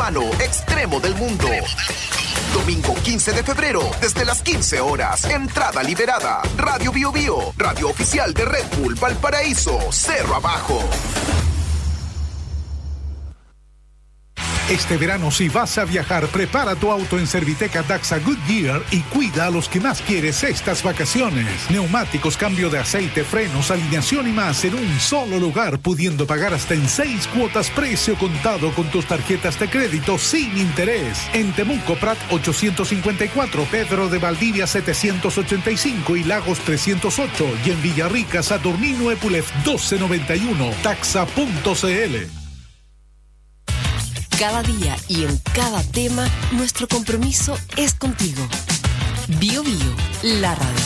urbano extremo del mundo. Domingo 15 de febrero, desde las 15 horas. Entrada liberada. Radio Bio Bio, radio oficial de Red Bull Valparaíso, Cerro Abajo. Este verano, si vas a viajar, prepara tu auto en Serviteca Daxa Goodyear y cuida a los que más quieres estas vacaciones. Neumáticos, cambio de aceite, frenos, alineación y más en un solo lugar, pudiendo pagar hasta en 6 cuotas precio contado con tus tarjetas de crédito sin interés. En Temuco, Prat 854, Pedro de Valdivia 785 y Lagos 308. Y en Villarrica, Saturnino Epulef 1291. Taxa.cl. Cada día y en cada tema, nuestro compromiso es contigo. Bio Bio, la radio.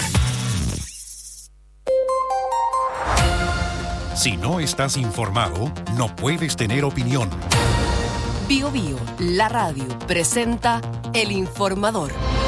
Si no estás informado, no puedes tener opinión. Bio Bio, la radio, presenta El Informador.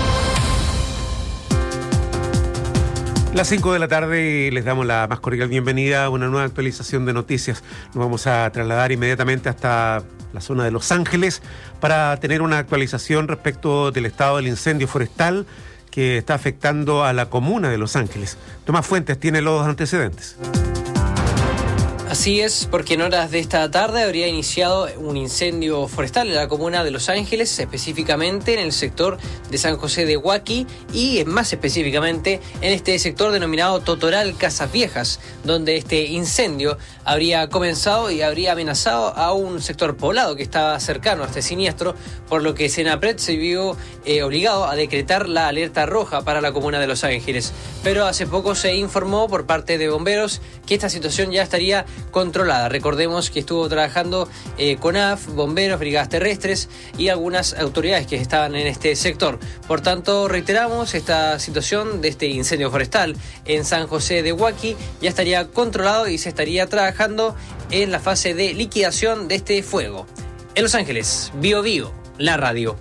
Las 5 de la tarde les damos la más cordial bienvenida a una nueva actualización de noticias. Nos vamos a trasladar inmediatamente hasta la zona de Los Ángeles para tener una actualización respecto del estado del incendio forestal que está afectando a la comuna de Los Ángeles. Tomás Fuentes tiene los antecedentes. Así es, porque en horas de esta tarde habría iniciado un incendio forestal en la comuna de Los Ángeles, específicamente en el sector de San José de Huaqui y más específicamente en este sector denominado Totoral Casas Viejas, donde este incendio habría comenzado y habría amenazado a un sector poblado que estaba cercano a este siniestro, por lo que Senapred se vio obligado a decretar la alerta roja para la comuna de Los Ángeles. Pero hace poco se informó por parte de bomberos que esta situación ya estaría controlada. Recordemos que estuvo trabajando CONAF, bomberos, brigadas terrestres y algunas autoridades que estaban en este sector. Por tanto, reiteramos, esta situación de este incendio forestal en San José de Huaqui ya estaría controlado y se estaría trabajando en la fase de liquidación de este fuego. En Los Ángeles, Bio Bio, la radio.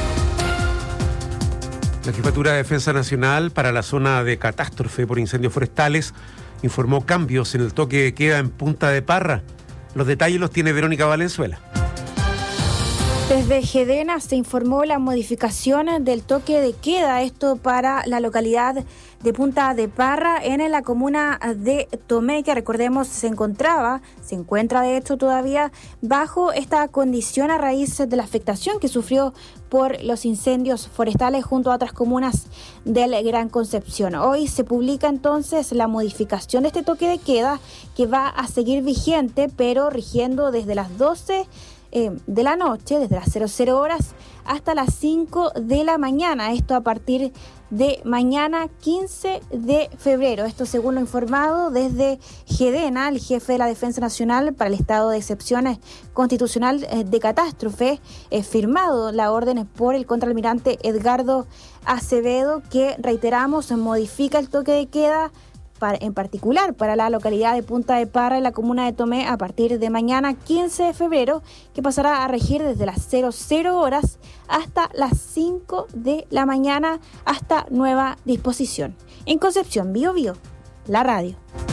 La Jefatura de Defensa Nacional para la zona de catástrofe por incendios forestales informó cambios en el toque de queda en Punta de Parra. Los detalles los tiene Verónica Valenzuela. Desde GEDENA se informó la modificación del toque de queda, esto para la localidad de Punta de Parra, en la comuna de Tomé, que recordemos se encuentra de hecho todavía bajo esta condición a raíz de la afectación que sufrió por los incendios forestales junto a otras comunas del Gran Concepción. Hoy se publica entonces la modificación de este toque de queda que va a seguir vigente, pero rigiendo desde las 12 de la noche, desde las 00 horas hasta las 5 de la mañana. Esto a partir de mañana 15 de febrero. Esto según lo informado desde GEDENA, el jefe de la Defensa Nacional para el Estado de Excepción Constitucional de Catástrofe, firmado la orden por el contraalmirante Edgardo Acevedo, que reiteramos modifica el toque de queda en particular para la localidad de Punta de Parra y la comuna de Tomé a partir de mañana 15 de febrero, que pasará a regir desde las 00 horas hasta las 5 de la mañana hasta nueva disposición. En Concepción, Bio Bio, la radio.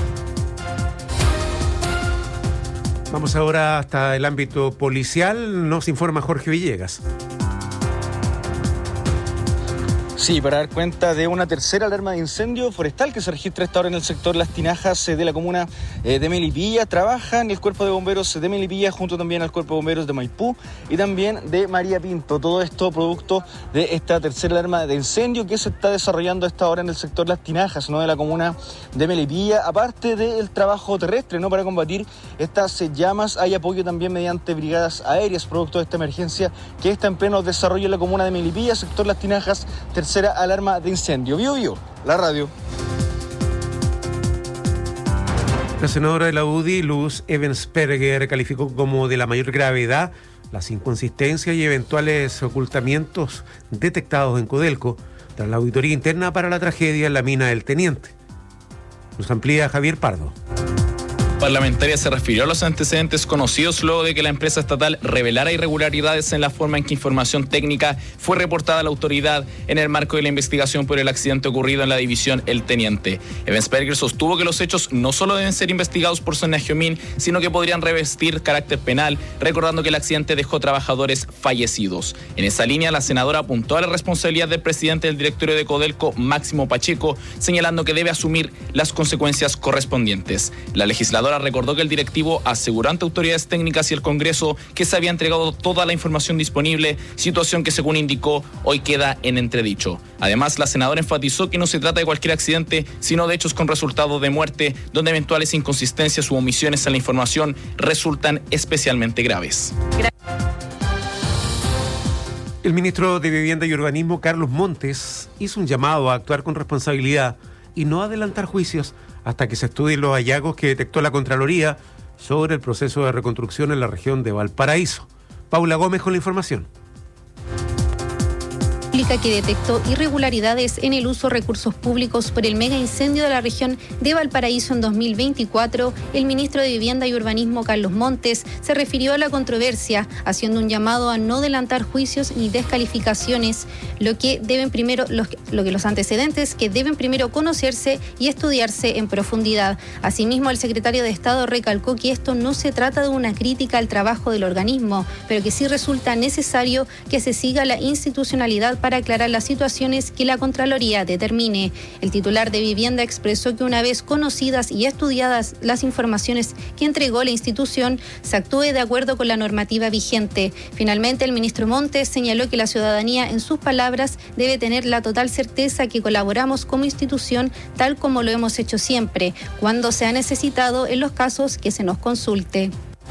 Vamos ahora hasta el ámbito policial, nos informa Jorge Villegas. Sí, para dar cuenta de una tercera alarma de incendio forestal que se registra esta hora en el sector Las Tinajas de la comuna de Melipilla. Trabajan el cuerpo de bomberos de Melipilla junto también al cuerpo de bomberos de Maipú y también de María Pinto. Todo esto producto de esta tercera alarma de incendio que se está desarrollando a esta hora en el sector Las Tinajas, ¿no?, de la comuna de Melipilla. Aparte del trabajo terrestre, ¿no?, para combatir estas llamas, hay apoyo también mediante brigadas aéreas producto de esta emergencia que está en pleno desarrollo en la comuna de Melipilla, sector Las Tinajas, tercera alarma de incendio. Bio Bio, la radio. La senadora de la UDI, Luz Evensperger, calificó como de la mayor gravedad las inconsistencias y eventuales ocultamientos detectados en Codelco tras la auditoría interna para la tragedia en la mina del Teniente. Nos amplía Javier Pardo. Parlamentaria se refirió a los antecedentes conocidos luego de que la empresa estatal revelara irregularidades en la forma en que información técnica fue reportada a la autoridad en el marco de la investigación por el accidente ocurrido en la división El Teniente. Ebensperger sostuvo que los hechos no solo deben ser investigados por Sonia Giomín, sino que podrían revestir carácter penal, recordando que el accidente dejó trabajadores fallecidos. En esa línea, la senadora apuntó a la responsabilidad del presidente del directorio de Codelco, Máximo Pacheco, señalando que debe asumir las consecuencias correspondientes. La legisladora recordó que el directivo aseguró ante autoridades técnicas y el Congreso que se había entregado toda la información disponible, situación que, según indicó, hoy queda en entredicho. Además, la senadora enfatizó que no se trata de cualquier accidente, sino de hechos con resultado de muerte, donde eventuales inconsistencias u omisiones en la información resultan especialmente graves. El ministro de Vivienda y Urbanismo, Carlos Montes, hizo un llamado a actuar con responsabilidad y no adelantar juicios hasta que se estudien los hallazgos que detectó la Contraloría sobre el proceso de reconstrucción en la región de Valparaíso. Paula Gómez con la información. Que detectó irregularidades en el uso de recursos públicos por el mega incendio de la región de Valparaíso en 2024, el ministro de Vivienda y Urbanismo, Carlos Montes, se refirió a la controversia, haciendo un llamado a no adelantar juicios ni descalificaciones, lo que los antecedentes que deben primero conocerse y estudiarse en profundidad. Asimismo, el secretario de Estado recalcó que esto no se trata de una crítica al trabajo del organismo, pero que sí resulta necesario que se siga la institucionalidad para aclarar las situaciones que la Contraloría determine. El titular de Vivienda expresó que una vez conocidas y estudiadas las informaciones que entregó la institución, se actúe de acuerdo con la normativa vigente. Finalmente, el ministro Montes señaló que la ciudadanía, en sus palabras, debe tener la total certeza que colaboramos como institución tal como lo hemos hecho siempre, cuando se ha necesitado en los casos que se nos consulte.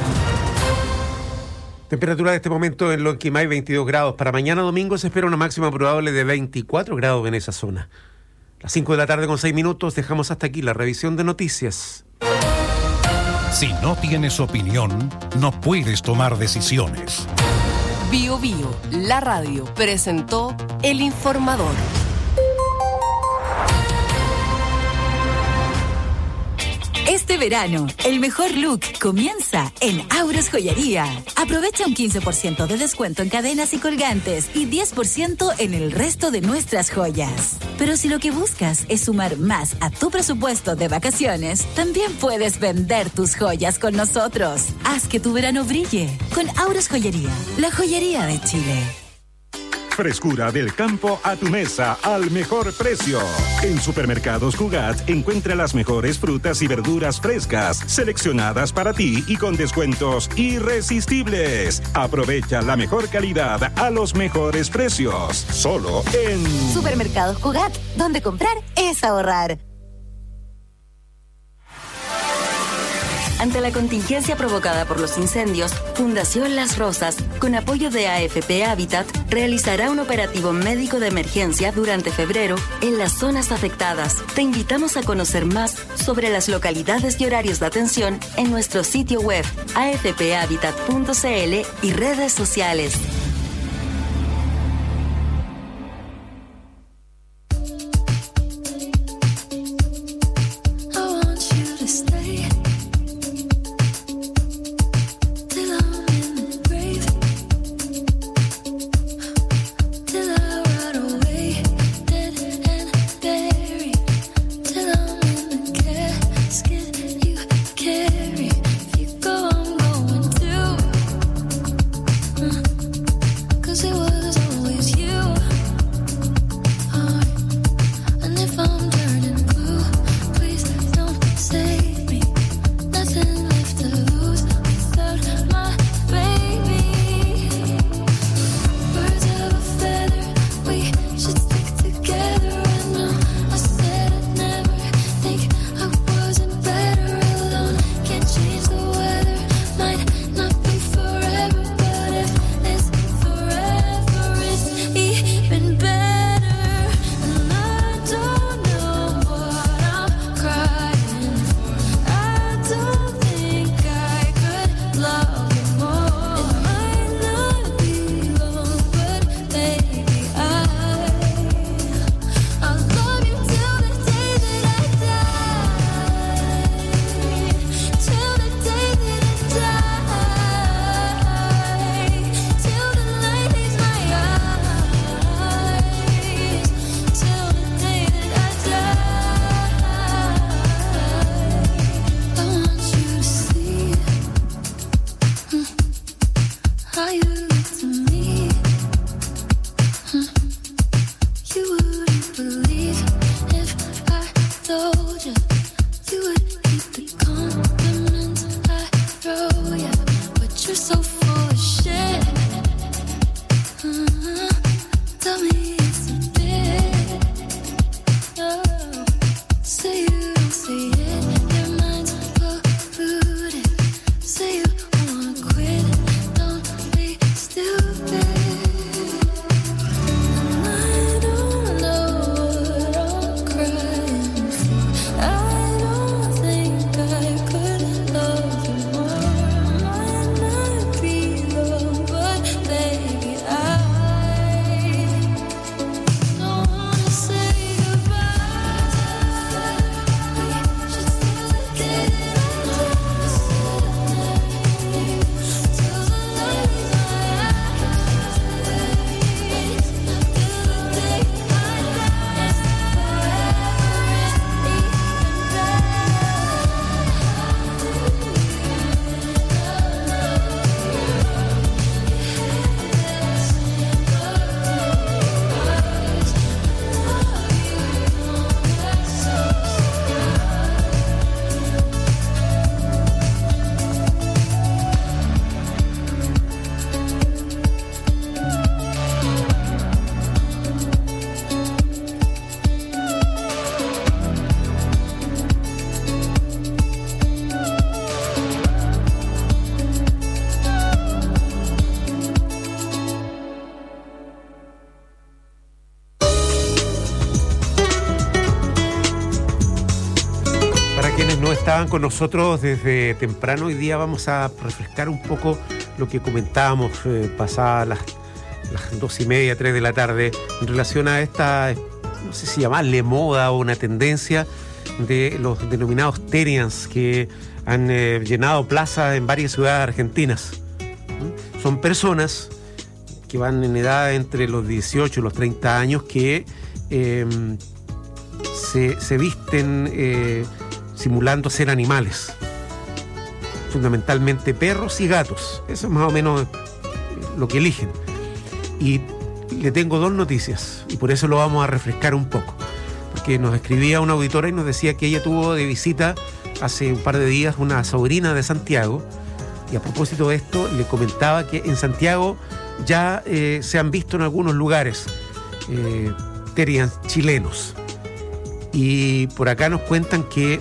Temperatura de este momento en Lonquimay, 22 grados. Para mañana domingo se espera una máxima probable de 24 grados en esa zona. Las 5 de la tarde con 6 minutos, dejamos hasta aquí la revisión de noticias. Si no tienes opinión, no puedes tomar decisiones. Bio Bio, la radio, presentó El Informador. Este verano, el mejor look comienza en Auros Joyería. Aprovecha un 15% de descuento en cadenas y colgantes y 10% en el resto de nuestras joyas. Pero si lo que buscas es sumar más a tu presupuesto de vacaciones, también puedes vender tus joyas con nosotros. Haz que tu verano brille con Auros Joyería, la joyería de Chile. Frescura del campo a tu mesa al mejor precio. En Supermercados Cugat encuentra las mejores frutas y verduras frescas, seleccionadas para ti y con descuentos irresistibles. Aprovecha la mejor calidad a los mejores precios. Solo en Supermercados Cugat, donde comprar es ahorrar. Ante la contingencia provocada por los incendios, Fundación Las Rosas, con apoyo de AFP Habitat, realizará un operativo médico de emergencia durante febrero en las zonas afectadas. Te invitamos a conocer más sobre las localidades y horarios de atención en nuestro sitio web afphabitat.cl y redes sociales. estaban con nosotros desde temprano. Hoy día vamos a refrescar un poco lo que comentábamos pasadas las 2:30, 3 de la tarde, en relación a esta, no sé si llamarle moda o una tendencia de los denominados Terians que han llenado plazas en varias ciudades argentinas. Son personas que van en edad entre los 18 y los 30 años que se visten simulando ser animales, fundamentalmente perros y gatos. Eso es más o menos lo que eligen. Y le tengo dos noticias y por eso lo vamos a refrescar un poco, porque nos escribía una auditora y nos decía que ella tuvo de visita hace un par de días una sobrina de Santiago, y a propósito de esto le comentaba que en Santiago ya se han visto en algunos lugares Terians chilenos, y por acá nos cuentan que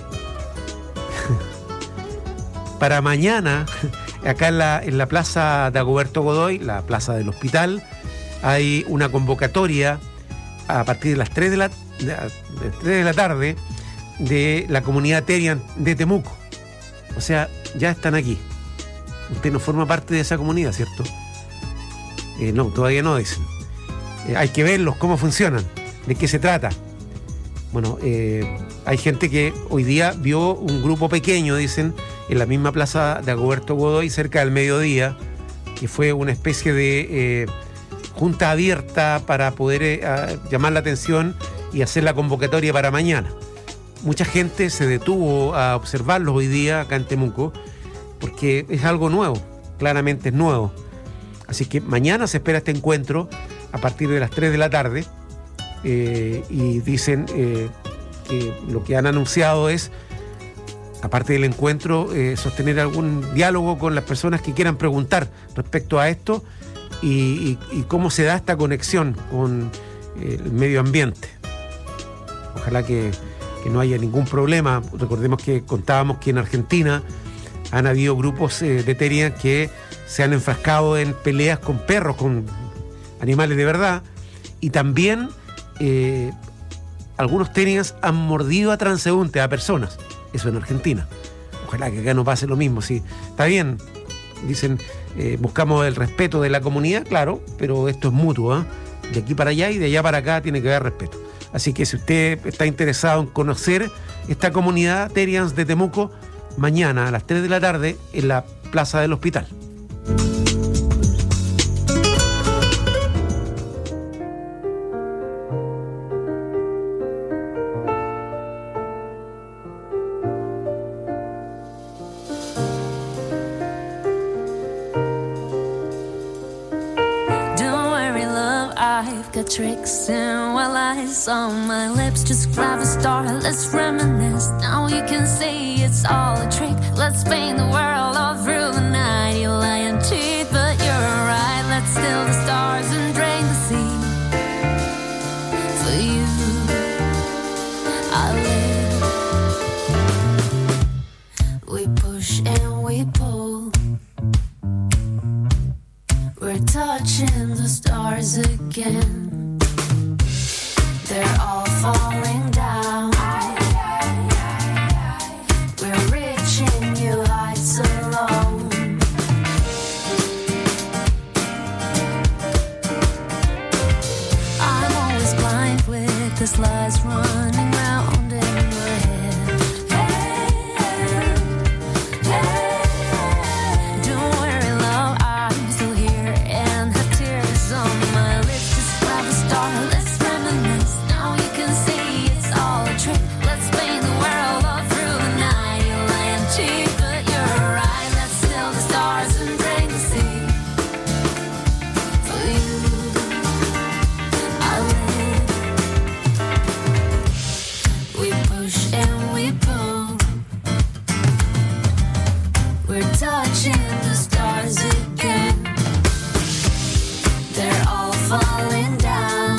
para mañana acá en la plaza Dagoberto Godoy, la plaza del hospital, hay una convocatoria a partir de las 3 de la tarde de la comunidad Terian de Temuco. O sea, ya están aquí. Usted no forma parte de esa comunidad, ¿cierto? No, todavía no, dicen. Hay que verlos, cómo funcionan, de qué se trata. Bueno, hay gente que hoy día vio un grupo pequeño, dicen, en la misma plaza de Dagoberto Godoy, cerca del mediodía, que fue una especie de junta abierta para poder llamar la atención y hacer la convocatoria para mañana. Mucha gente se detuvo a observarlos hoy día acá en Temuco, porque es algo nuevo, claramente es nuevo. Así que mañana se espera este encuentro a partir de las 3 de la tarde, y dicen que lo que han anunciado es, aparte del encuentro, sostener algún diálogo con las personas que quieran preguntar respecto a esto y cómo se da esta conexión con el medio ambiente. Ojalá que no haya ningún problema. Recordemos que contábamos que en Argentina han habido grupos de Terian que se han enfrascado en peleas con perros, con animales de verdad, y también algunos Terians han mordido a transeúntes, a personas. Eso en Argentina. Ojalá que acá no pase lo mismo. Sí, está bien, dicen, buscamos el respeto de la comunidad, claro, pero esto es mutuo, ¿eh? De aquí para allá y de allá para acá tiene que haber respeto. Así que si usted está interesado en conocer esta comunidad Terians de Temuco, mañana a las 3 de la tarde en la plaza del hospital. Tricks and while I saw my lips just grab a star, let's reminisce. Now you can see it's all a trick. Let's paint the world all through the night. You lie and cheat, but you're right. Let's steal the stars and drain the sea. For you, I live. We push and we pull. We're touching the stars again. They're all falling down. We're reaching new heights alone. I'm always blind with the slides running round in my head. Don't worry, love, I'm still here and have tears on my lips. Just grab a star, let's reminisce. Now you can see it's all a trick. Let's paint the world all through the night. You lie and cheat, but you're right. Let's steal the stars and drain the sea. For you, I live. We push and we pull. We're touching the stars again. They're all falling down.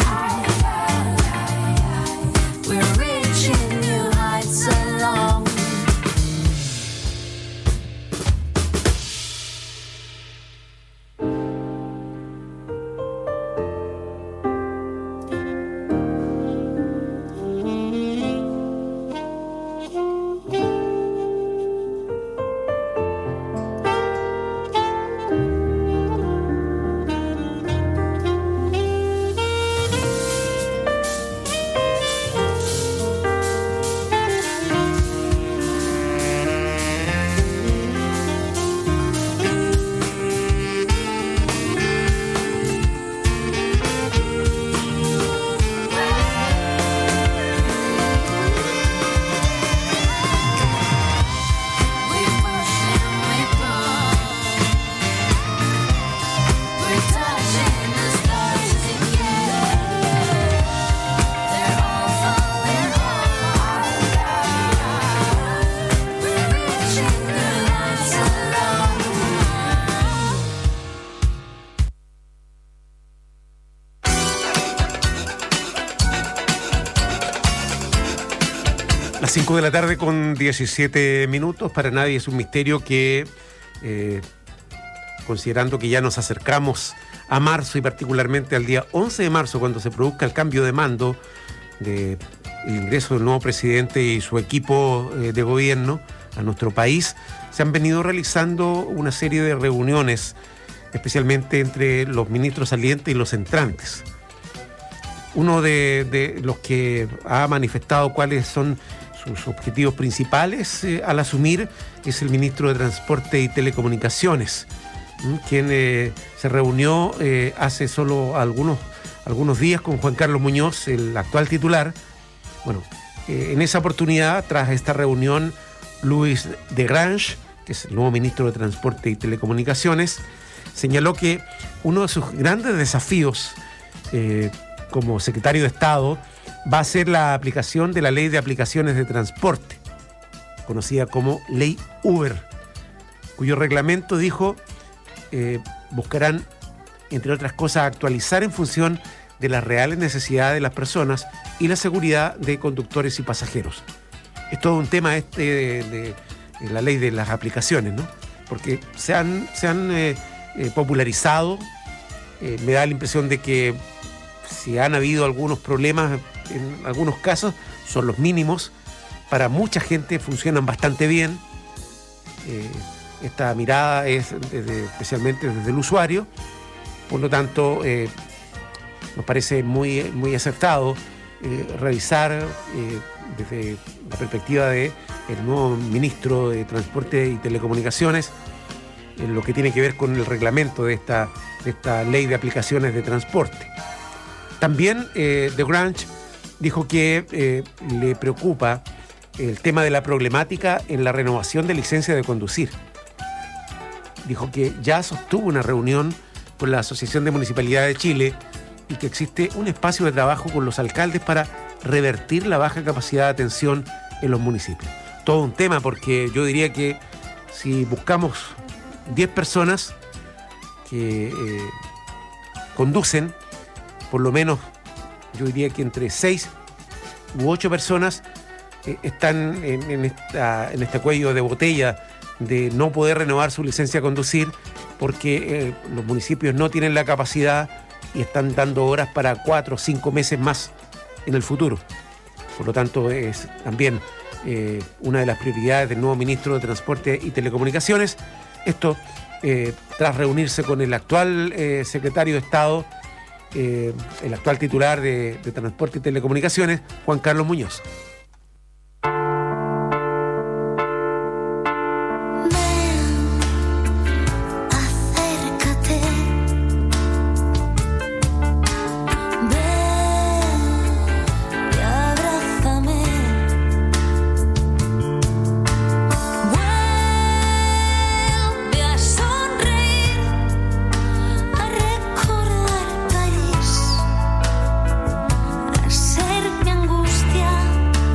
We're reaching new heights alone. Las 5 de la tarde con 17 minutos. Para nadie es un misterio que, considerando que ya nos acercamos a marzo y particularmente al día 11 de marzo, cuando se produzca el cambio de mando del ingreso del nuevo presidente y su equipo de gobierno a nuestro país, se han venido realizando una serie de reuniones, especialmente entre los ministros salientes y los entrantes. Uno de los que ha manifestado cuáles son sus objetivos principales al asumir es el ministro de Transporte y Telecomunicaciones, quien se reunió hace solo algunos días con Juan Carlos Muñoz, el actual titular. Bueno, en esa oportunidad, tras esta reunión, Louis Desgrange, que es el nuevo ministro de Transporte y Telecomunicaciones, señaló que uno de sus grandes desafíos como secretario de Estado va a ser la aplicación de la Ley de Aplicaciones de Transporte, conocida como Ley Uber, cuyo reglamento, dijo, buscarán, entre otras cosas, actualizar en función de las reales necesidades de las personas y la seguridad de conductores y pasajeros. Es todo un tema de la ley de las aplicaciones, ¿no? Porque se han popularizado. Me da la impresión de que si han habido algunos problemas, en algunos casos son los mínimos. Para mucha gente funcionan bastante bien. Esta mirada es especialmente desde el usuario. Por lo tanto, nos parece muy acertado revisar desde la perspectiva del nuevo ministro de Transporte y Telecomunicaciones lo que tiene que ver con el reglamento de esta ley de aplicaciones de transporte. También Desgrange dijo que le preocupa el tema de la problemática en la renovación de licencia de conducir. Dijo que ya sostuvo una reunión con la Asociación de Municipalidades de Chile y que existe un espacio de trabajo con los alcaldes para revertir la baja capacidad de atención en los municipios. Todo un tema, porque yo diría que si buscamos 10 personas que conducen, por lo menos yo diría que entre 6 u 8 personas están en este cuello de botella de no poder renovar su licencia de conducir porque los municipios no tienen la capacidad y están dando horas para 4 o 5 meses más en el futuro. Por lo tanto, es también una de las prioridades del nuevo ministro de Transporte y Telecomunicaciones. Esto tras reunirse con el actual secretario de Estado, el actual titular de Transporte y Telecomunicaciones, Juan Carlos Muñoz. Ser mi angustia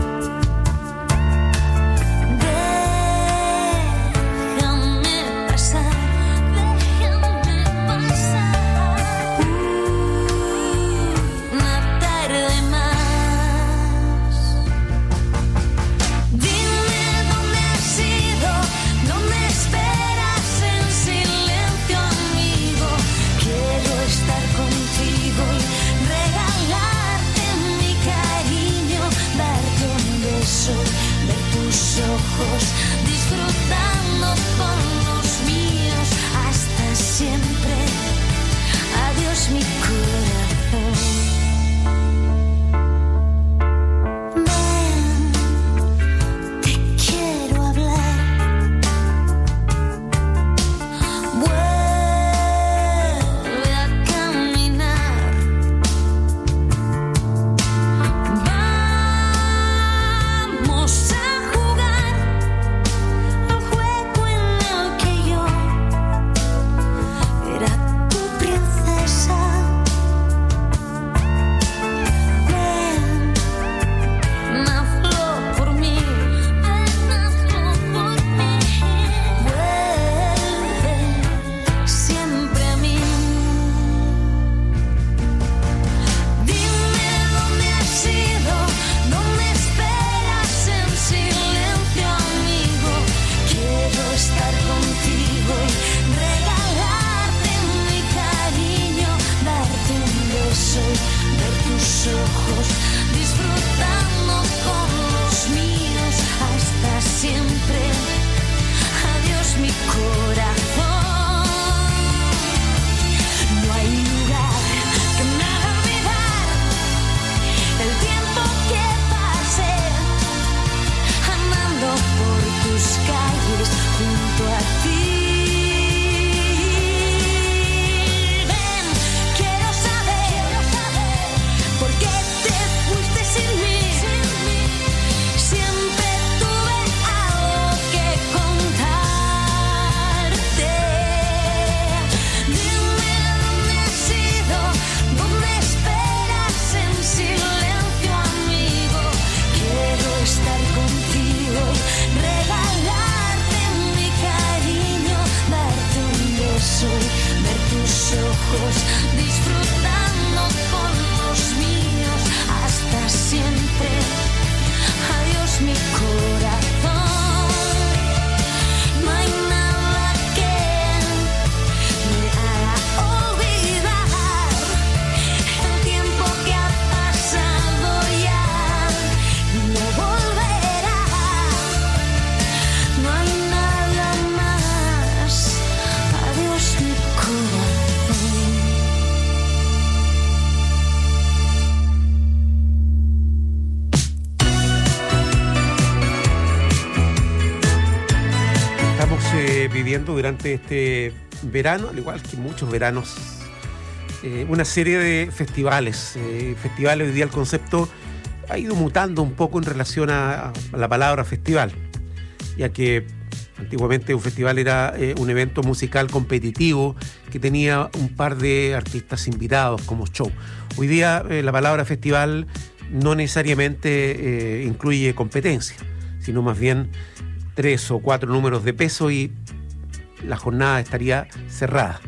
viviendo durante este verano, al igual que muchos veranos, una serie de festivales. Festivales, hoy día el concepto ha ido mutando un poco en relación a la palabra festival, ya que antiguamente un festival era un evento musical competitivo que tenía un par de artistas invitados como show. Hoy día la palabra festival no necesariamente incluye competencia, sino más bien 3 o 4 números de peso y la jornada estaría cerrada.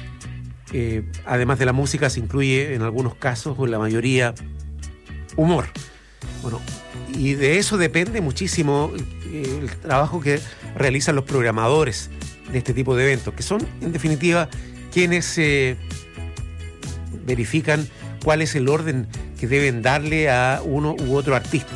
Además de la música se incluye en algunos casos, o en la mayoría, humor. Bueno, y de eso depende muchísimo el trabajo que realizan los programadores de este tipo de eventos, que son, en definitiva, quienes verifican cuál es el orden que deben darle a uno u otro artista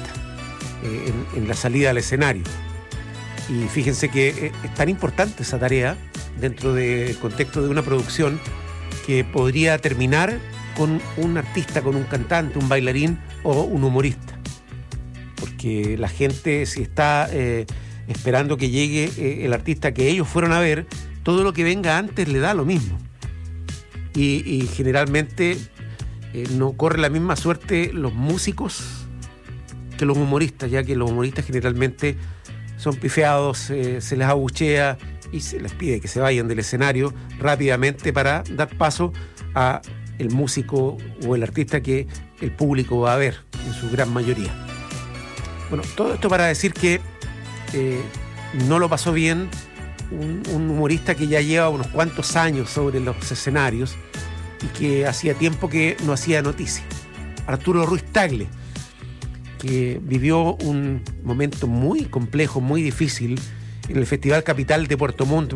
en la salida al escenario. Y fíjense que es tan importante esa tarea dentro del contexto de una producción que podría terminar con un artista, con un cantante, un bailarín o un humorista. Porque la gente, si está esperando que llegue el artista que ellos fueron a ver, todo lo que venga antes le da lo mismo. Y generalmente no corre la misma suerte los músicos que los humoristas, ya que los humoristas generalmente son pifeados, se les abuchea y se les pide que se vayan del escenario rápidamente para dar paso a el músico o el artista que el público va a ver, en su gran mayoría. Bueno, todo esto para decir que no lo pasó bien un humorista que ya lleva unos cuantos años sobre los escenarios y que hacía tiempo que no hacía noticia. Arturo Ruiz Tagle, que vivió un momento muy complejo, muy difícil en el Festival Capital de Puerto Montt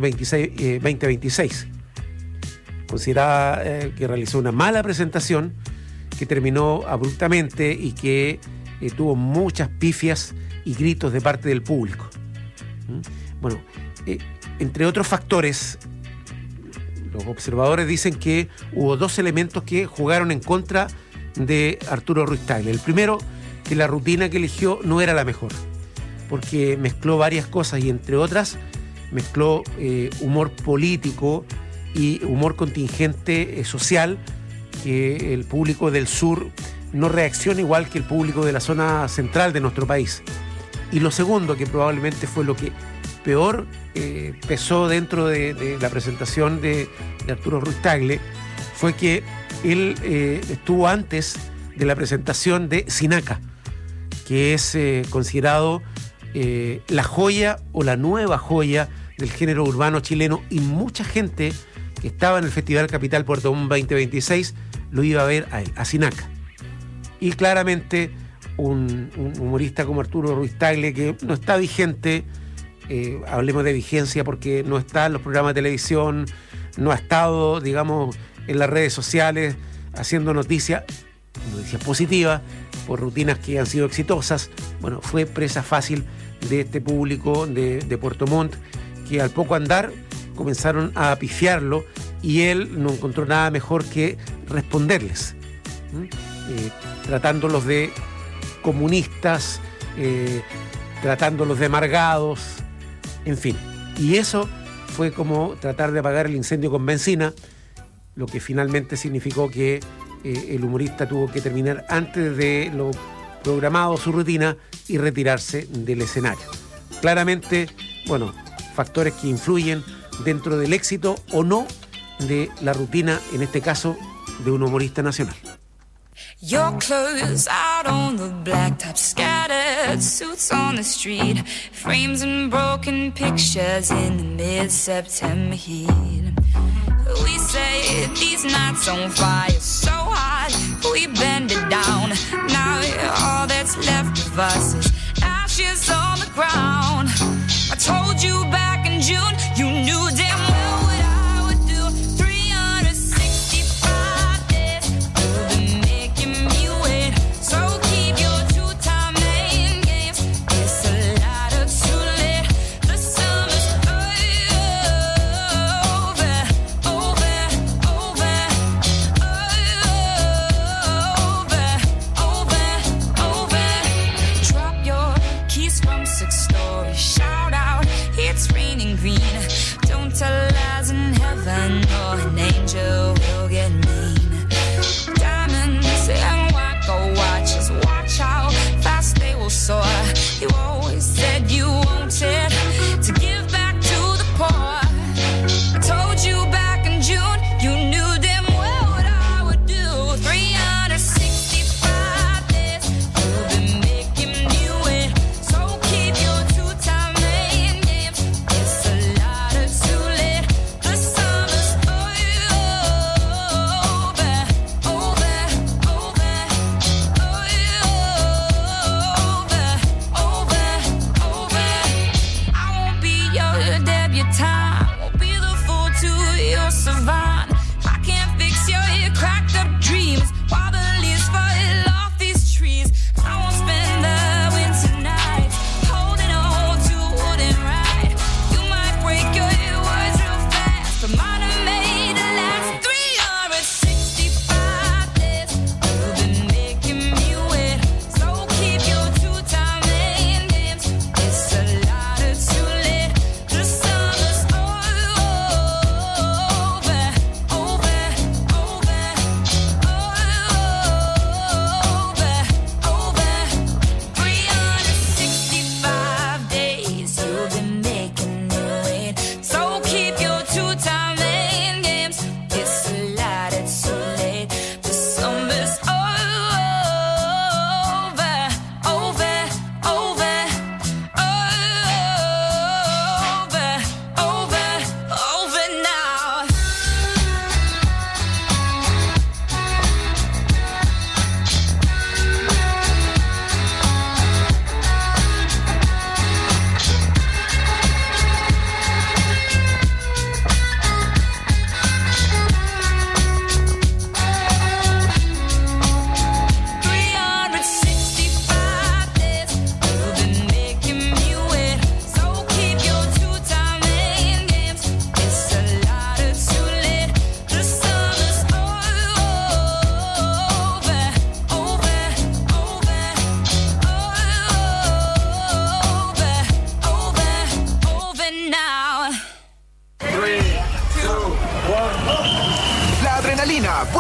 2026. Consideraba que realizó una mala presentación que terminó abruptamente y que tuvo muchas pifias y gritos de parte del público. Bueno, entre otros factores, los observadores dicen que hubo 2 elementos que jugaron en contra de Arturo Ruiz Tagle. El primero, que la rutina que eligió no era la mejor, porque mezcló varias cosas y entre otras mezcló humor político y humor contingente social, que el público del sur no reacciona igual que el público de la zona central de nuestro país. Y lo segundo, que probablemente fue lo que peor pesó dentro de la presentación de Arturo Ruiz Tagle, fue que él estuvo antes de la presentación de Sinaca, que es considerado la joya o la nueva joya del género urbano chileno, y mucha gente que estaba en el Festival Capital Puerto Montt 2026 lo iba a ver a él, a Sinaca. Y claramente un humorista como Arturo Ruiz Tagle, que no está vigente, hablemos de vigencia porque no está en los programas de televisión, no ha estado, digamos, en las redes sociales haciendo noticias positivas por rutinas que han sido exitosas. Bueno, fue presa fácil de este público de Puerto Montt, que al poco andar comenzaron a pifiarlo y él no encontró nada mejor que responderles, tratándolos de comunistas, tratándolos de amargados, en fin. Y eso fue como tratar de apagar el incendio con benzina, lo que finalmente significó que el humorista tuvo que terminar antes de lo programado su rutina y retirarse del escenario. Claramente, bueno, factores que influyen dentro del éxito o no de la rutina, en este caso, de un humorista nacional. Your clothes out on the blacktop, scattered suits on the street, frames and broken pictures in the mid-September heat. We say these nights on fire, so hot, we bend it down. Now all that's left of us is ashes on the ground. I told you back in June, you knew damn well what I would do. 365 days, you've been making me wait. So keep your two-time main games. It's a lot of too late. The summer's over, over, over, over.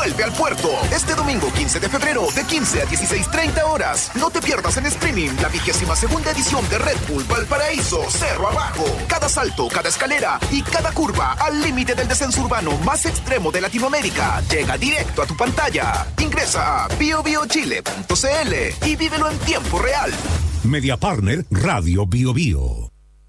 vuelve al puerto. Este domingo 15 de febrero, de 15 a 16:30 horas. No te pierdas en streaming la 22ª edición de Red Bull Valparaíso, Cerro Abajo. Cada salto, cada escalera y cada curva al límite del descenso urbano más extremo de Latinoamérica llega directo a tu pantalla. Ingresa a biobiochile.cl y vívelo en tiempo real. Media Partner Radio Bio Bio.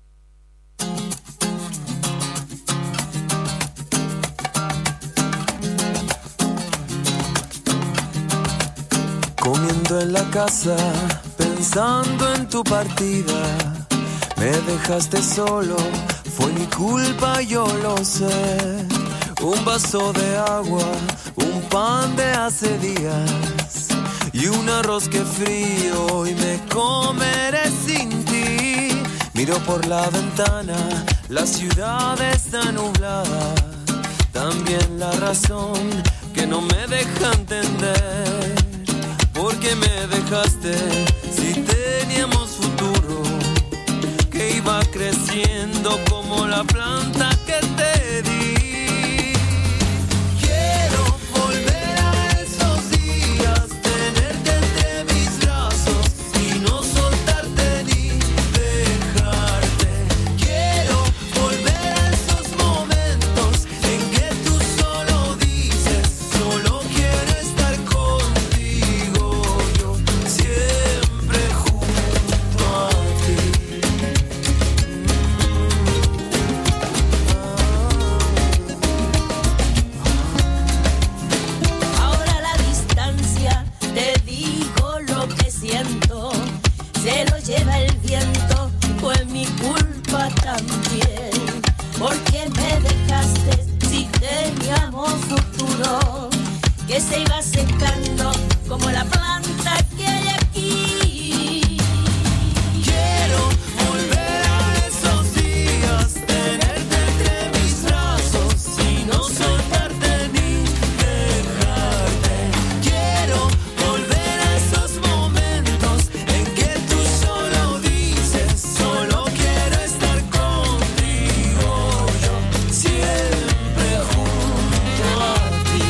Comiendo en la casa, pensando en tu partida. Me dejaste solo, fue mi culpa, yo lo sé. Un vaso de agua, un pan de hace días y un arroz que frío y me comeré sin ti. Miro por la ventana, la ciudad está nublada. También la razón que no me deja entender. ¿Por qué me dejaste si teníamos futuro? Que iba creciendo como la planta que te di. Quiero volver a esos días, tenerte entre mis brazos y no soltarte ni dejarte. Quiero volver a esos momentos en que tú solo dices, solo quiero estar contigo. Siempre junto a ti. Ahora a la distancia te digo lo que siento. Se lo lleva el viento, fue mi culpa también. ¿Por qué me dejaste si teníamos futuro? Que se iba secando como la planta que hay aquí. Quiero volver a esos días, tenerte entre mis brazos y no soltarte ni dejarte. Quiero volver a esos momentos en que tú solo dices, solo quiero estar contigo. Yo siempre junto a ti.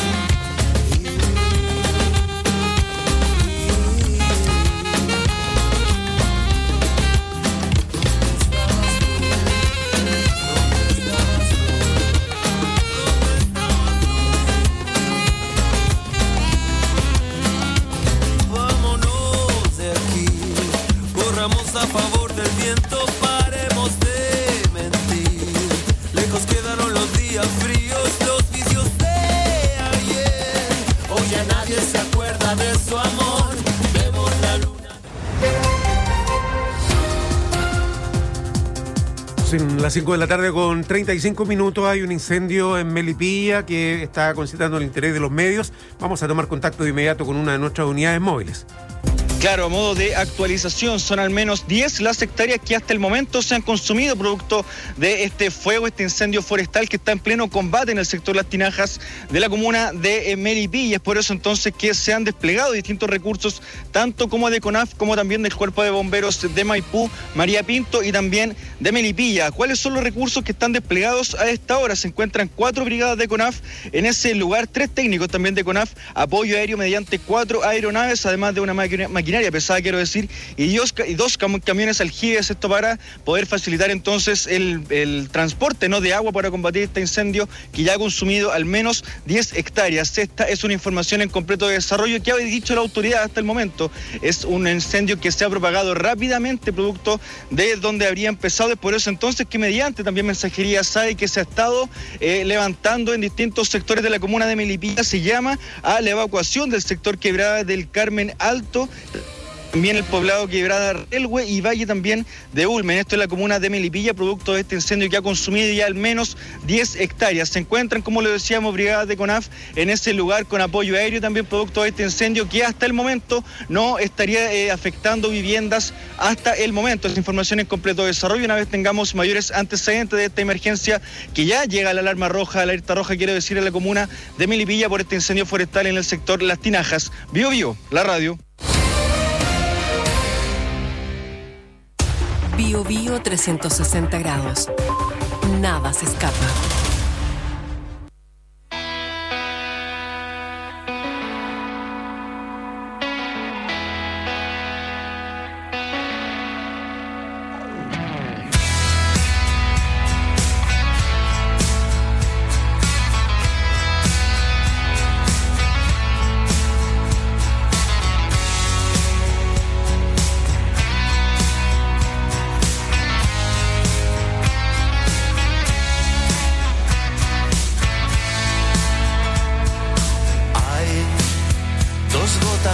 Vámonos de aquí, corramos a favor del viento, paremos de mentir. Lejos quedaron los días fríos, los vicios de ayer. Hoy ya nadie se acuerda de su amor. Vemos la luna. En las 5 de la tarde con 35 minutos hay un incendio en Melipilla que está concitando el interés de los medios. Vamos a tomar contacto de inmediato con una de nuestras unidades móviles. Claro, a modo de actualización, son al menos 10 las hectáreas que hasta el momento se han consumido producto de este fuego, este incendio forestal que está en pleno combate en el sector Las Tinajas de la comuna de Melipilla. Es por eso entonces que se han desplegado distintos recursos, tanto como de CONAF como también del Cuerpo de Bomberos de Maipú, María Pinto y también de Melipilla. ¿Cuáles son los recursos que están desplegados a esta hora? Se encuentran 4 brigadas de CONAF en ese lugar, 3 técnicos también de CONAF, apoyo aéreo mediante 4 aeronaves, además de una maquinaria pesada, quiero decir, y dos camiones aljibes, esto para poder facilitar entonces el transporte, ¿no?, de agua para combatir este incendio que ya ha consumido al menos 10 hectáreas. Esta es una información en completo desarrollo que ha dicho la autoridad hasta el momento. Es un incendio que se ha propagado rápidamente producto de donde habría empezado. Es por eso entonces que mediante también mensajería SAE que se ha estado levantando en distintos sectores de la comuna de Melipilla, se llama a la evacuación del sector Quebrada del Carmen Alto, también el poblado Quebrada Relwe y Valle también de Ulmen. Esto es la comuna de Melipilla, producto de este incendio que ha consumido ya al menos 10 hectáreas. Se encuentran, como lo decíamos, brigadas de CONAF en ese lugar con apoyo aéreo, también producto de este incendio que hasta el momento no estaría afectando viviendas hasta el momento. Esta información en completo desarrollo. Una vez tengamos mayores antecedentes de esta emergencia, que ya llega la alarma roja, la alerta roja, quiero decir, en la comuna de Melipilla por este incendio forestal en el sector Las Tinajas. Bio Bio, la radio. Bio Bio 360 grados. Nada se escapa.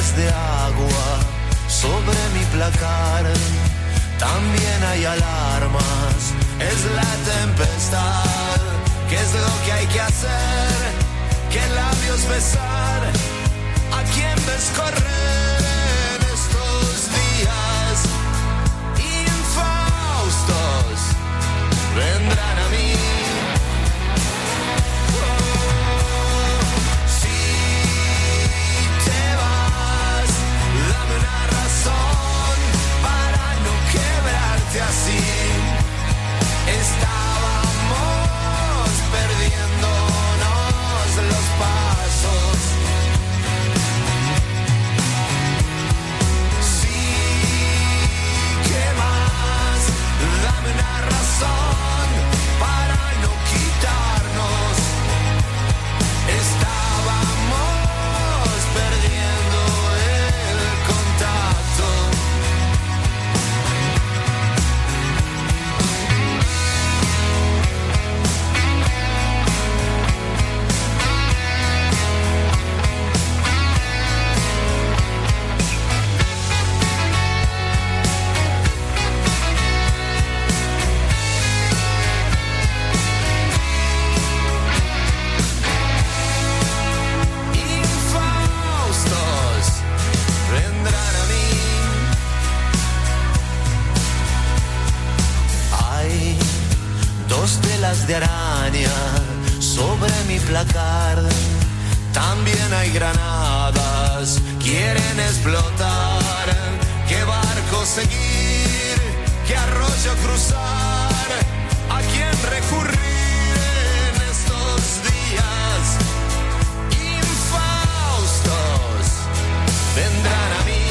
gotas de agua sobre mi placar. También hay alarmas, es la tempestad. ¿Qué es lo que hay que hacer? ¿Qué labios besar? ¿A quién ves correr en estos días? Infaustos vendrán a mí. Si te vas, dame una razón para no quebrarte así. Estábamos perdiéndonos los pasos. Sí, ¿qué más? Dame una razón para no quitarnos. Estábamos perdiendo el contacto. Infaustos vendrán a mí. Hay dos telas de araña sobre mi placar. También hay granadas, quieren explotar. ¿Qué barco seguir? ¿Qué arroyo cruzar? ¿A quién recurrir en estos días? Infaustos vendrán a mí.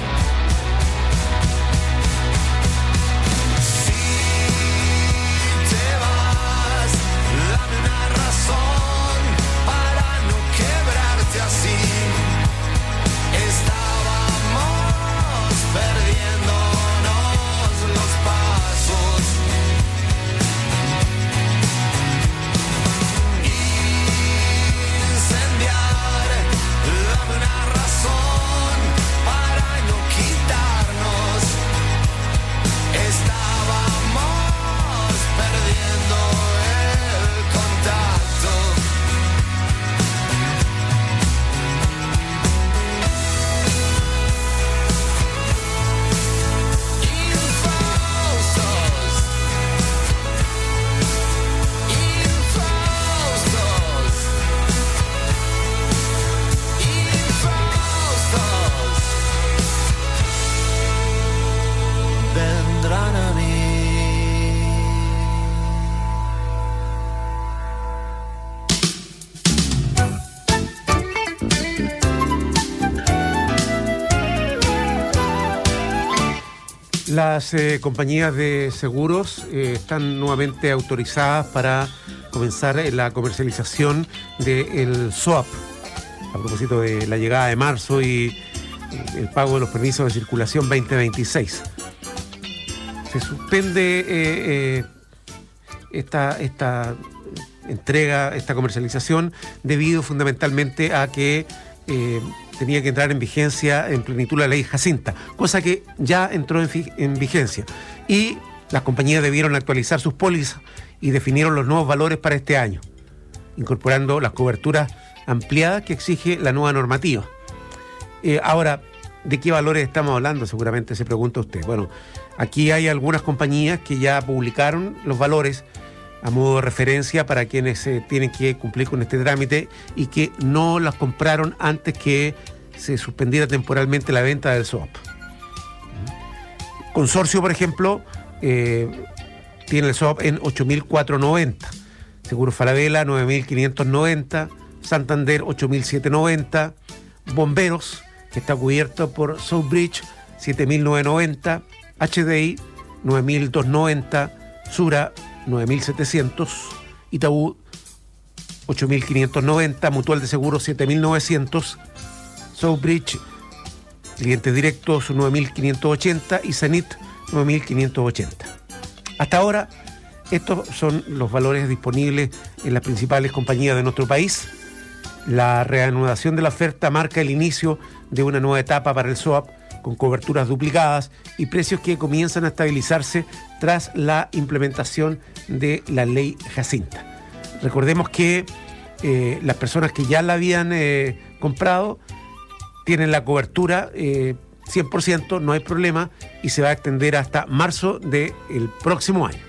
Si te vas, dame una razón para no quebrarte así. Estábamos perdiéndonos los pasos. Incendiar, dame una razón para no quitarnos. Estábamos perdiendo el contacto. Infaustos, infaustos, infaustos vendrán a mí. Las compañías de seguros están nuevamente autorizadas para comenzar la comercialización del SOAP, a propósito de la llegada de marzo y el pago de los permisos de circulación 2026. Se suspende esta entrega, esta comercialización, debido fundamentalmente a que tenía que entrar en vigencia en plenitud la ley Jacinta, cosa que ya entró en vigencia. Y las compañías debieron actualizar sus pólizas y definieron los nuevos valores para este año, incorporando las coberturas ampliadas que exige la nueva normativa. Ahora, ¿de qué valores estamos hablando? Seguramente se pregunta usted. Bueno, aquí hay algunas compañías que ya publicaron los valores a modo de referencia para quienes tienen que cumplir con este trámite y que no las compraron antes que se suspendiera temporalmente la venta del SOAP. Consorcio, por ejemplo, tiene el SOAP en 8.490, Seguro Falabella 9.590, Santander 8.790, Bomberos, que está cubierto por Southbridge 7.990, HDI 9.290, Sura 9.700, Itaú 8.590, Mutual de Seguros 7.900, Southbridge, clientes directos 9.580 y Zenit 9.580. Hasta ahora, estos son los valores disponibles en las principales compañías de nuestro país. La reanudación de la oferta marca el inicio de una nueva etapa para el swap, con coberturas duplicadas y precios que comienzan a estabilizarse tras la implementación de la ley Jacinta. Recordemos que las personas que ya la habían comprado tienen la cobertura 100%, no hay problema, y se va a extender hasta marzo del próximo año.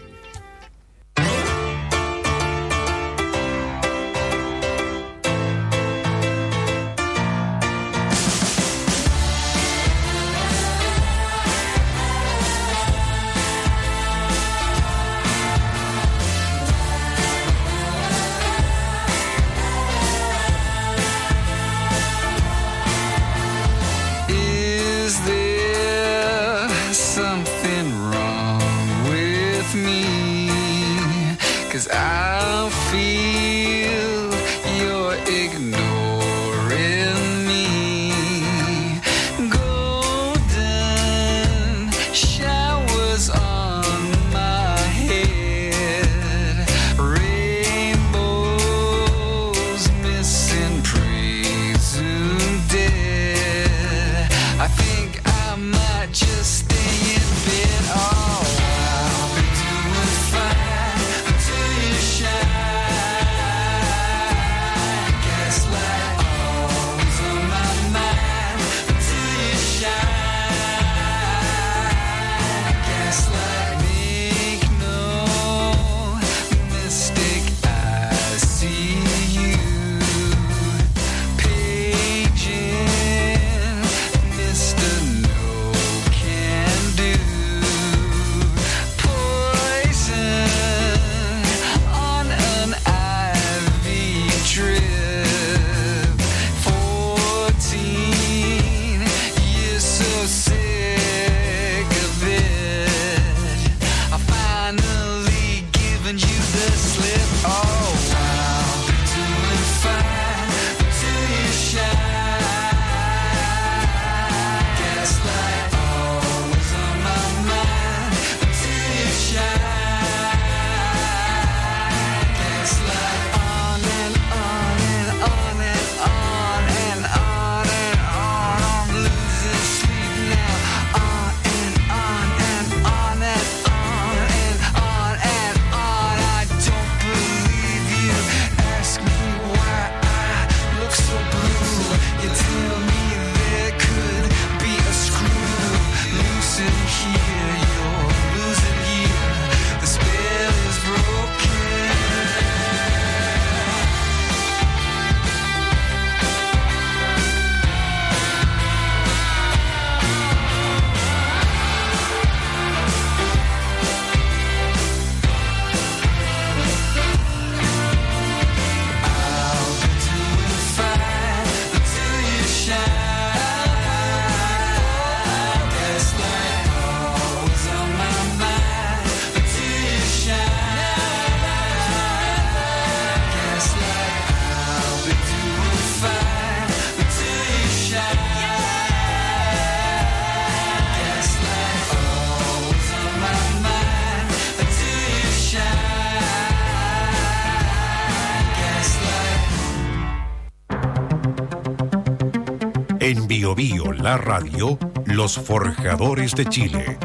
En Bio Bio, la radio, los forjadores de Chile.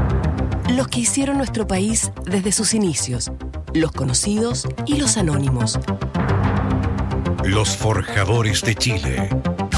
Los que hicieron nuestro país desde sus inicios, los conocidos y los anónimos. Los forjadores de Chile.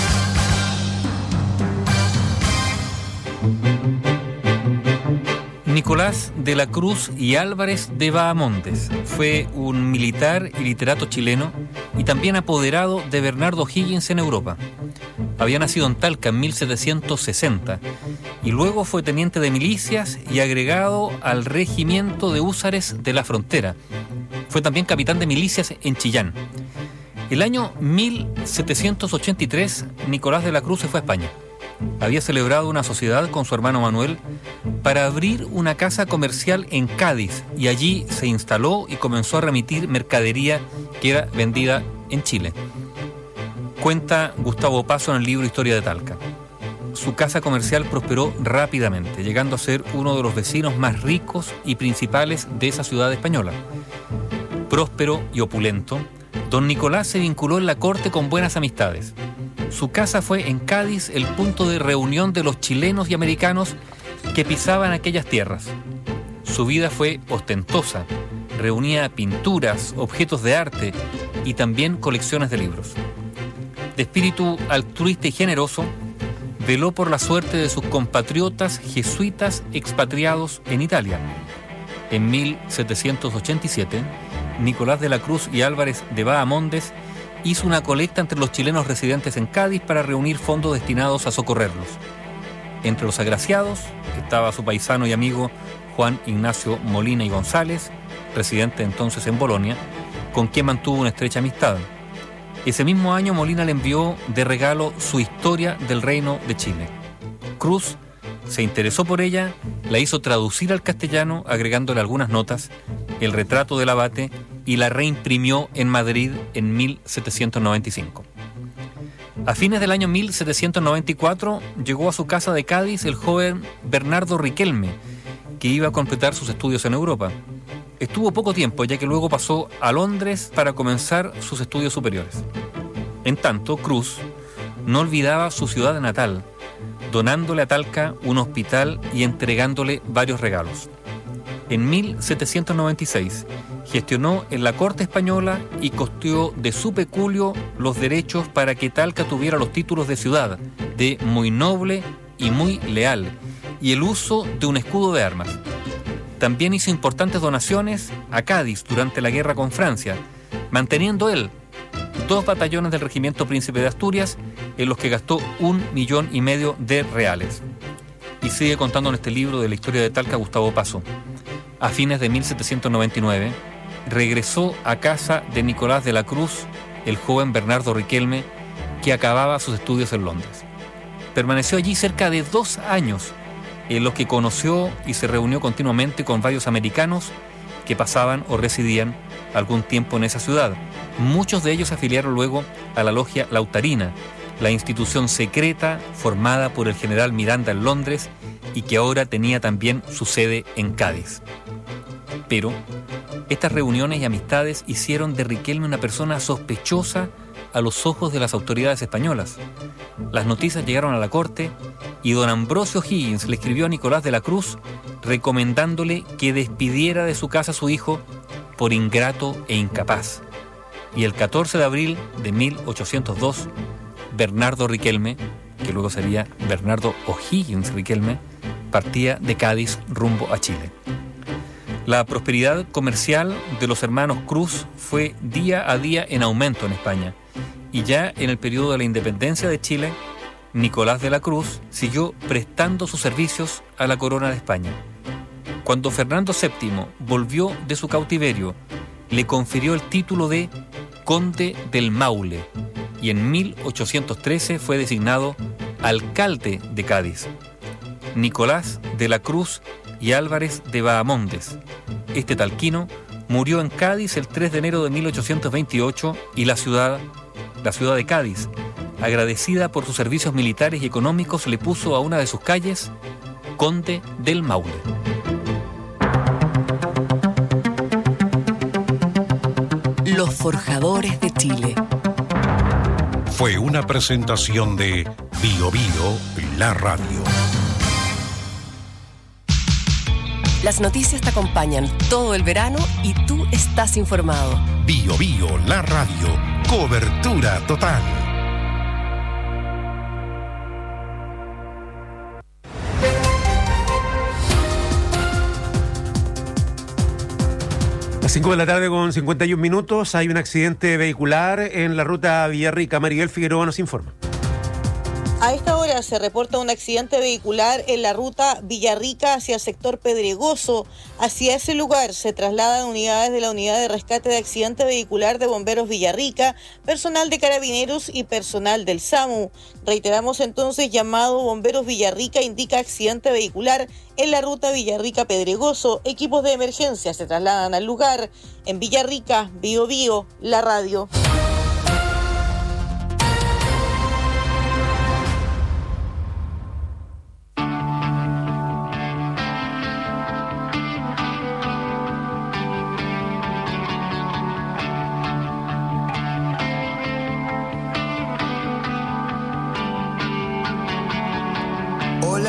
Nicolás de la Cruz y Álvarez de Bahamondes fue un militar y literato chileno y también apoderado de Bernardo Higgins en Europa. Había nacido en Talca en 1760 y luego fue teniente de milicias y agregado al regimiento de húsares de la frontera. Fue también capitán de milicias en Chillán. El año 1783, Nicolás de la Cruz se fue a España. Había celebrado una sociedad con su hermano Manuel para abrir una casa comercial en Cádiz y allí se instaló y comenzó a remitir mercadería que era vendida en Chile. Cuenta Gustavo Paso en el libro Historia de Talca. Su casa comercial prosperó rápidamente, llegando a ser uno de los vecinos más ricos y principales de esa ciudad española. Próspero y opulento, Don Nicolás se vinculó en la corte con buenas amistades. Su casa fue en Cádiz el punto de reunión de los chilenos y americanos que pisaban aquellas tierras. Su vida fue ostentosa, reunía pinturas, objetos de arte y también colecciones de libros. De espíritu altruista y generoso, veló por la suerte de sus compatriotas jesuitas expatriados en Italia. En 1787, Nicolás de la Cruz y Álvarez de Bahamondes hizo una colecta entre los chilenos residentes en Cádiz para reunir fondos destinados a socorrerlos. Entre los agraciados estaba su paisano y amigo Juan Ignacio Molina y González, residente entonces en Bolonia, con quien mantuvo una estrecha amistad. Ese mismo año Molina le envió de regalo su Historia del Reino de Chile. Cruz se interesó por ella, la hizo traducir al castellano agregándole algunas notas, el retrato del abate, y la reimprimió en Madrid en 1795. A fines del año 1794 llegó a su casa de Cádiz el joven Bernardo Riquelme, que iba a completar sus estudios en Europa. Estuvo poco tiempo, ya que luego pasó a Londres para comenzar sus estudios superiores. En tanto, Cruz no olvidaba su ciudad natal, donándole a Talca un hospital y entregándole varios regalos. En 1796 gestionó en la corte española y costeó de su peculio los derechos para que Talca tuviera los títulos de ciudad, de muy noble y muy leal, y el uso de un escudo de armas. También hizo importantes donaciones a Cádiz durante la guerra con Francia, manteniendo él 2 batallones del Regimiento Príncipe de Asturias, en los que gastó 1,5 millones de reales. Y sigue contando en este libro de la historia de Talca Gustavo Paso. A fines de 1799, regresó a casa de Nicolás de la Cruz, el joven Bernardo Riquelme, que acababa sus estudios en Londres. Permaneció allí cerca de 2 años, en los que conoció y se reunió continuamente con varios americanos que pasaban o residían algún tiempo en esa ciudad. Muchos de ellos se afiliaron luego a la Logia Lautarina, la institución secreta formada por el general Miranda en Londres y que ahora tenía también su sede en Cádiz. Pero estas reuniones y amistades hicieron de Riquelme una persona sospechosa a los ojos de las autoridades españolas. Las noticias llegaron a la corte y don Ambrosio Higgins le escribió a Nicolás de la Cruz recomendándole que despidiera de su casa a su hijo por ingrato e incapaz. Y el 14 de abril de 1802, Bernardo Riquelme, que luego sería Bernardo O'Higgins Riquelme, partía de Cádiz rumbo a Chile. La prosperidad comercial de los hermanos Cruz fue día a día en aumento en España, y ya en el periodo de la independencia de Chile, Nicolás de la Cruz siguió prestando sus servicios a la corona de España. Cuando Fernando VII volvió de su cautiverio, le confirió el título de Conde del Maule, y en 1813 fue designado alcalde de Cádiz. Nicolás de la Cruz y Álvarez de Bahamondes. Este talquino murió en Cádiz el 3 de enero de 1828 y la ciudad de Cádiz, agradecida por sus servicios militares y económicos, le puso a una de sus calles Conde del Maule. Los forjadores de Chile. Fue una presentación de Bio Bio, la radio. Las noticias te acompañan todo el verano y tú estás informado. Bio Bio, la radio. Cobertura total. Las 5 de la tarde con 51 minutos. Hay un accidente vehicular en la ruta Villarrica. Maribel Figueroa nos informa. A esta hora se reporta un accidente vehicular en la ruta Villarrica hacia el sector Pedregoso. Hacia ese lugar se trasladan unidades de la Unidad de Rescate de Accidente Vehicular de Bomberos Villarrica, personal de Carabineros y personal del SAMU. Reiteramos entonces, llamado Bomberos Villarrica indica accidente vehicular en la ruta Villarrica-Pedregoso. Equipos de emergencia se trasladan al lugar. En Villarrica, Bio Bio, la radio.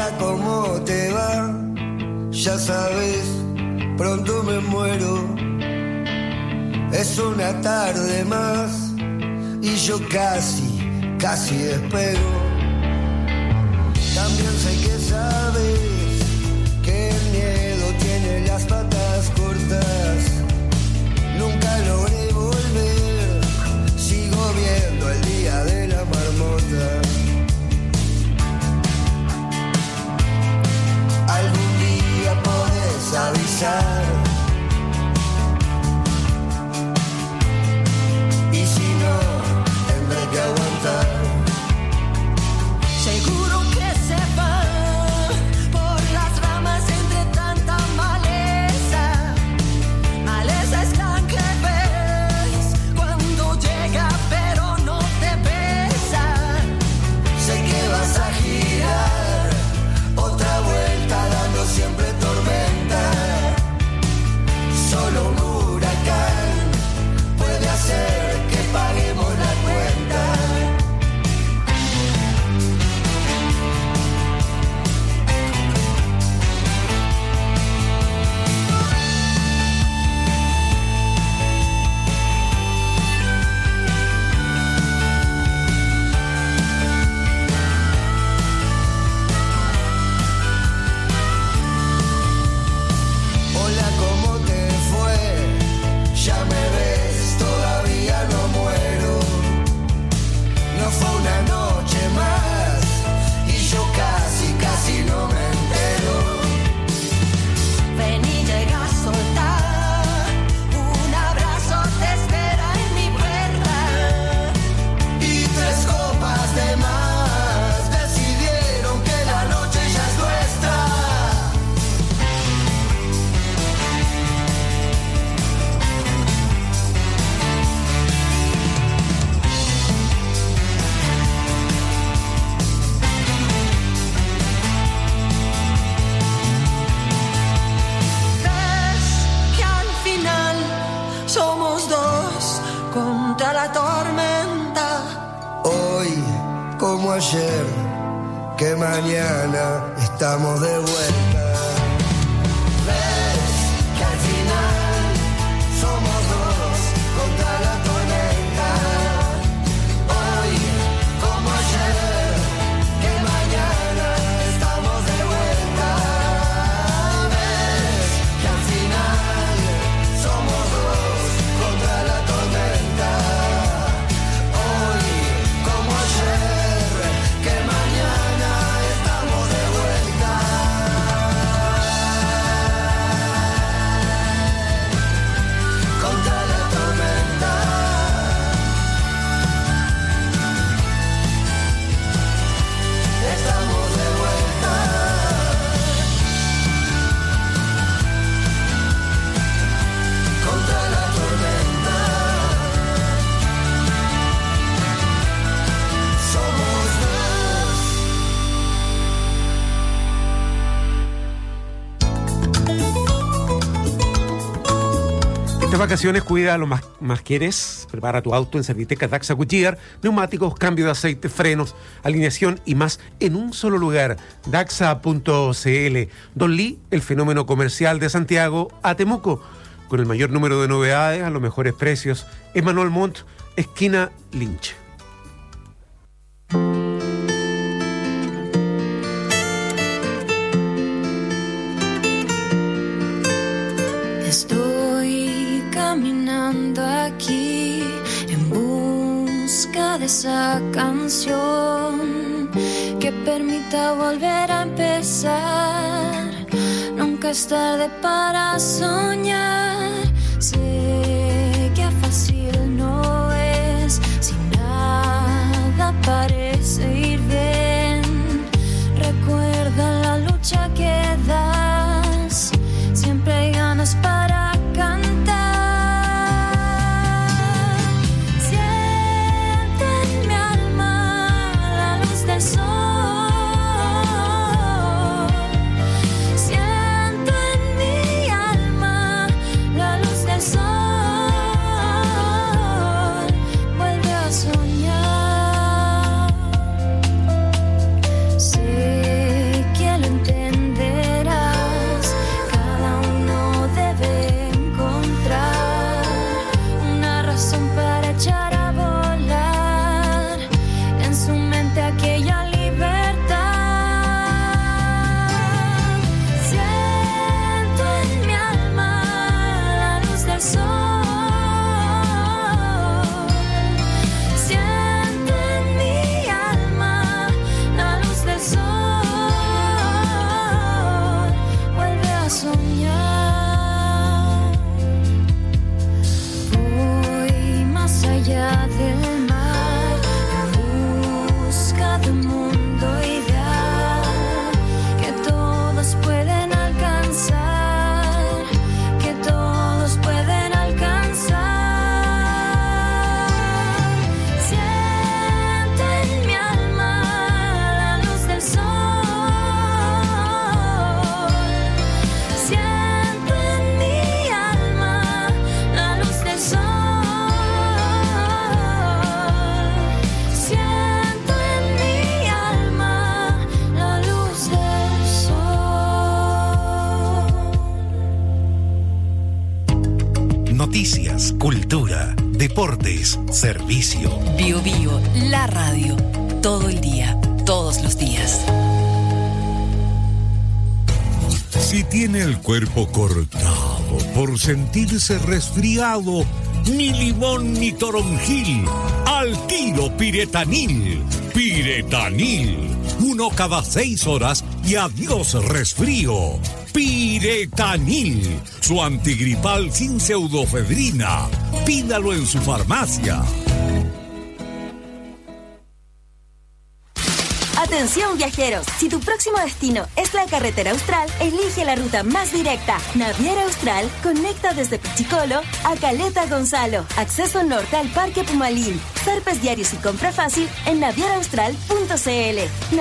Hola, ¿cómo te va? Ya sabes, pronto me muero. Es una tarde más y yo casi despego. También sé que sabes que el miedo tiene las patas cortas. Nunca logré volver, sigo viendo el día de la marmota. Algún día podés avisar. Y si no, tendré que aguantar. Seguro que se va por las ramas entre tanta maleza. Maleza es la que ves cuando llega pero no te besa. Sé que vas a girar otra vuelta dando siempre tormenta. Solo un huracán puede hacer que paguemos la cuenta. Hola, ¿cómo te fue? Ya me ves, todavía no muero. No fue una noche más y yo casi no me entero. Ven y llega a soltar. Un abrazo te espera en mi perra. Y 3 copas de más decidieron que la noche ya es nuestra. Ves que al final somos dos contra la tormenta. Hoy, como ayer, que mañana estamos de vuelta. Ves que al final somos dos contra la tormenta. Hoy, como ayer, que mañana estamos de vuelta. Ves que al final somos dos contra la tormenta. Hoy, como ayer, que mañana estamos de vuelta. Contra la tormenta. Estamos de vuelta. Contra la tormenta. Somos dos. Estas vacaciones cuida lo más quieres. Prepara tu auto en Servitecas Daxa Goodyear. Neumáticos, cambio de aceite, frenos, alineación y más en un solo lugar. Daxa.cl. Don Lee, el fenómeno comercial de Santiago a Temuco. Con el mayor número de novedades a los mejores precios. Emmanuel Montt, esquina Lynch. Estoy caminando aquí en busca de esa canción que permita volver a empezar. Nunca es tarde para soñar. Sé que fácil no es, si nada parece ir bien. Recuerda la lucha que das, siempre hay ganas para cantar. Siento en mi alma la luz del sol. Siento en mi alma la luz deportes, servicio. Bio Bio, la radio. Todo el día, todos los días. Si tiene el cuerpo cortado por sentirse resfriado, ni limón ni toronjil, al tiro Piretanil. Piretanil, 1 cada 6 horas y adiós resfrío. Piretanil, su antigripal sin pseudofedrina. Pídalo en su farmacia. Atención viajeros, si tu próximo destino es la carretera austral, elige la ruta más directa. Naviera Austral conecta desde Pichicolo a Caleta Gonzalo. Acceso norte al Parque Pumalín. Zarpes diarios y compra fácil en navieraustral.cl.